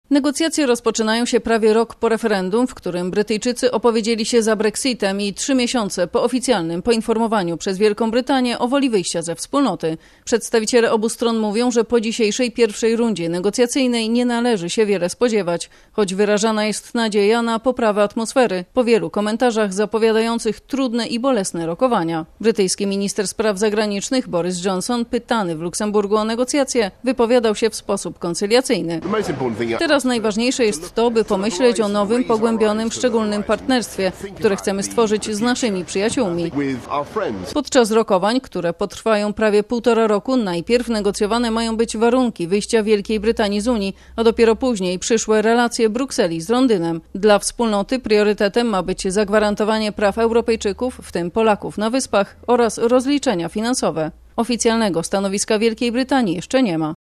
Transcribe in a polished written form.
Negocjacje rozpoczynają się prawie rok po referendum, w którym Brytyjczycy opowiedzieli się za Brexitem i 3 miesiące po oficjalnym poinformowaniu przez Wielką Brytanię o woli wyjścia ze wspólnoty. Przedstawiciele obu stron mówią, że po dzisiejszej pierwszej rundzie negocjacyjnej nie należy się wiele spodziewać, choć wyrażana jest nadzieja na poprawę atmosfery po wielu komentarzach zapowiadających trudne i bolesne rokowania. Brytyjski minister spraw zagranicznych Boris Johnson, pytany w Luksemburgu o negocjacje, wypowiadał się w sposób koncyliacyjny. Teraz najważniejsze jest to, by pomyśleć o nowym, pogłębionym, szczególnym partnerstwie, które chcemy stworzyć z naszymi przyjaciółmi. Podczas rokowań, które potrwają prawie 1,5 roku, najpierw negocjowane mają być warunki wyjścia Wielkiej Brytanii z Unii, a dopiero później przyszłe relacje Brukseli z Londynem. Dla wspólnoty priorytetem ma być zagwarantowanie praw Europejczyków, w tym Polaków na Wyspach, oraz rozliczenia finansowe. Oficjalnego stanowiska Wielkiej Brytanii jeszcze nie ma.